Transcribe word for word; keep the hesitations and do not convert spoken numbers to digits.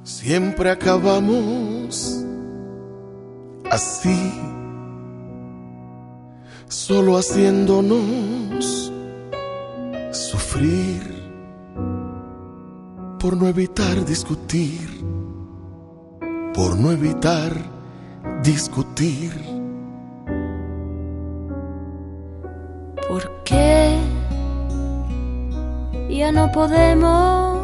Siempre acabamos así, solo haciéndonos sufrir por no evitar discutir, por no evitar discutir. ¿Por qué ya no podemos